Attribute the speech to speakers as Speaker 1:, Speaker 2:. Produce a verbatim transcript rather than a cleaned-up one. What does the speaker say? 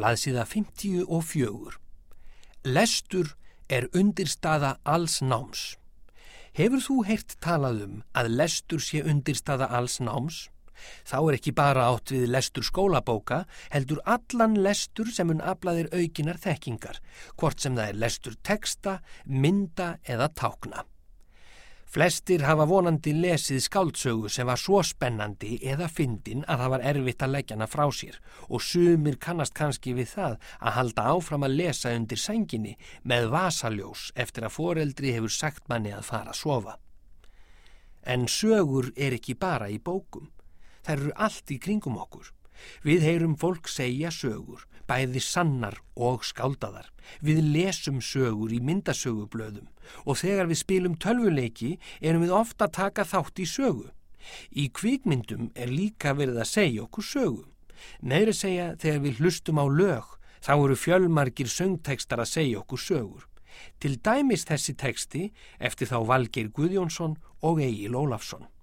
Speaker 1: Blaðsíða fimmtíu og fjögur. Lestur er undirstaða alls náms. Hefur þú heyrt talað um að lestur sé undirstaða alls náms? Þá er ekki bara átt við lestur skólabóka, heldur allan lestur sem mun afla þér aukinar þekkingar, hvort sem það er lestur texta, mynda eða tákna. Flestir hafa vonandi lesið skáldsögu sem var svo spennandi eða fyndin að það var erfitt að leggja hana frá sér og sumir kannast kannski við það að halda áfram að lesa undir sænginni með vasaljós eftir að foreldri hefur sagt manni að fara að sofa. En sögur er ekki bara í bókum. Þær eru allt í kringum okkur. Við heyrum fólk segja sögur, bæði sannar og skáldaðar. Við lesum sögur í myndasögublöðum og þegar við spilum tölvuleiki erum við ofta að taka þátt í sögu. Í kvikmyndum er líka verið að segja okkur sögu. Meira segja þegar við hlustum á lög, þá eru fjölmargir söngtekstar að segja okkur sögur. Til dæmis þessi teksti eftir þá Valgeir Guðjónsson og Egil Ólafsson.